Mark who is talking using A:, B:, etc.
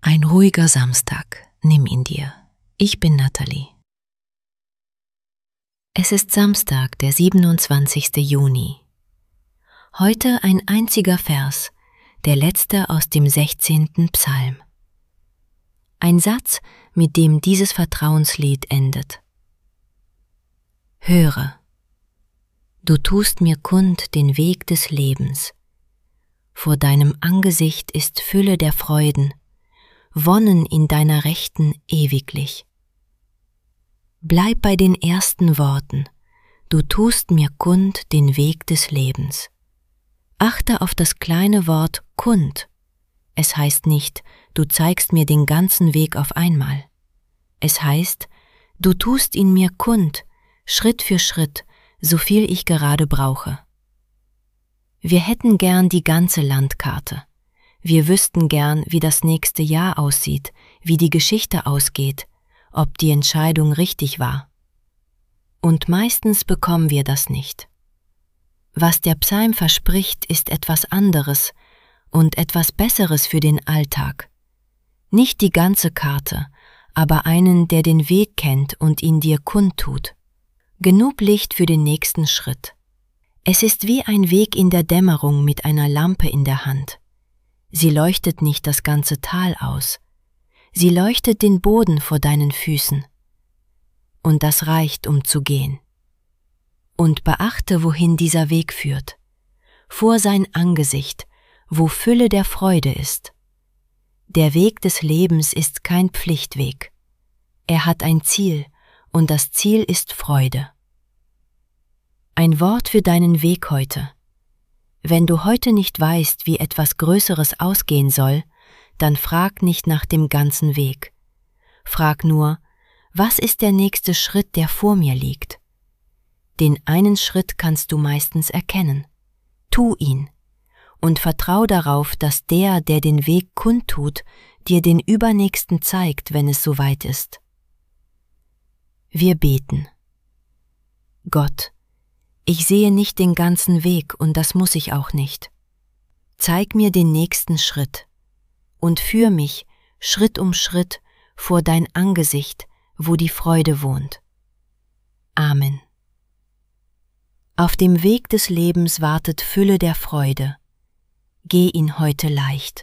A: Ein ruhiger Samstag, nimm ihn dir. Ich bin Nathalie. Es ist Samstag, der 27. Juni. Heute ein einziger Vers, der letzte aus dem 16. Psalm. Ein Satz, mit dem dieses Vertrauenslied endet. Höre, du tust mir kund den Weg des Lebens. Vor deinem Angesicht ist Fülle der Freuden, wonnen in deiner Rechten ewiglich. Bleib bei den ersten Worten, du tust mir kund den Weg des Lebens. Achte auf das kleine Wort kund. Es heißt nicht, du zeigst mir den ganzen Weg auf einmal. Es heißt, du tust ihn mir kund, Schritt für Schritt, so viel ich gerade brauche. Wir hätten gern die ganze Landkarte. Wir wüssten gern, wie das nächste Jahr aussieht, wie die Geschichte ausgeht, ob die Entscheidung richtig war. Und meistens bekommen wir das nicht. Was der Psalm verspricht, ist etwas anderes und etwas Besseres für den Alltag. Nicht die ganze Karte, aber einen, der den Weg kennt und ihn dir kundtut. Genug Licht für den nächsten Schritt. Es ist wie ein Weg in der Dämmerung mit einer Lampe in der Hand. Sie leuchtet nicht das ganze Tal aus. Sie leuchtet den Boden vor deinen Füßen. Und das reicht, um zu gehen. Und beachte, wohin dieser Weg führt. Vor sein Angesicht, wo Fülle der Freude ist. Der Weg des Lebens ist kein Pflichtweg. Er hat ein Ziel, und das Ziel ist Freude. Ein Wort für deinen Weg heute. Wenn du heute nicht weißt, wie etwas Größeres ausgehen soll, dann frag nicht nach dem ganzen Weg. Frag nur, was ist der nächste Schritt, der vor mir liegt? Den einen Schritt kannst du meistens erkennen. Tu ihn und vertrau darauf, dass der den Weg kundtut, dir den übernächsten zeigt, wenn es soweit ist. Wir beten. Gott, ich sehe nicht den ganzen Weg und das muss ich auch nicht. Zeig mir den nächsten Schritt und führ mich Schritt um Schritt vor dein Angesicht, wo die Freude wohnt. Amen. Auf dem Weg des Lebens wartet Fülle der Freude. Geh ihn heute leicht.